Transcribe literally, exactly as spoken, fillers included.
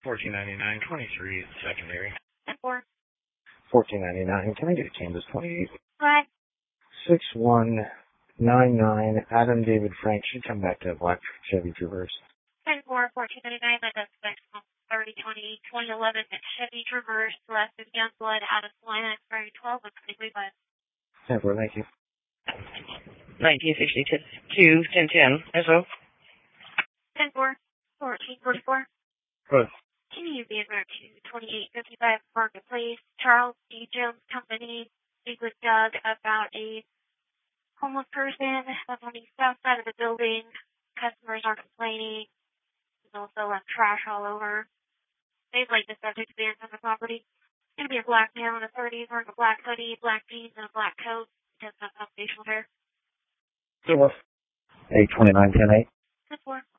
fourteen ninety-nine, twenty-three, secondary. ten four. fourteen ninety-nine, can I get Kansas twenty-eight? Right. six one nine nine, Adam David Frank should come back to Black Chevy Traverse. ten four, fourteen ninety-nine, that does fix thirty twenty, twenty eleven, Chevy Traverse, left of Youngblood, out of Salina, expiring twelve of twenty-five. ten four, thank you. nineteen sixty-two, ten ten, S O. ten four, fourteen forty-four. Good. Can you be in route to twenty-eight fifty-five Marketplace, Charles D. Jones Company, speak with Doug about a homeless person that's on the south side of the building. Customers are complaining. There's also left trash all over. They'd like the subject to be on the property. It's going to be a black male in the thirties wearing a black hoodie, black jeans, and a black coat. He doesn't have facial hair. Good. eight twenty-nine, ten eight. ten four.